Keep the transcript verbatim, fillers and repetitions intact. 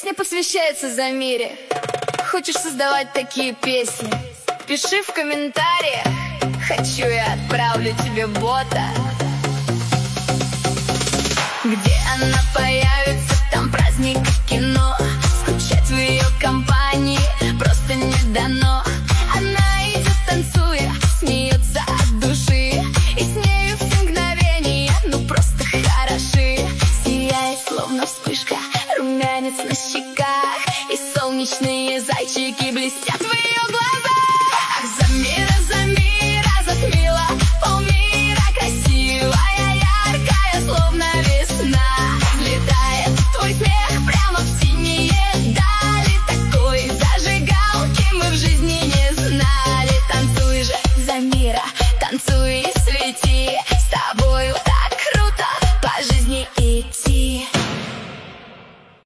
Песня посвящается Замире. Хочешь создавать такие песни? Пиши в комментариях. Хочу, я отправлю тебе бота. Где она появится, там праздник и кино. Скучать в ее компании просто не дано. Она идет, танцуя, смеется от души, и с нею все мгновения, ну просто хороши. Сияет, словно вспышка, румянец на щеках, и солнечные зайчики блестят в ее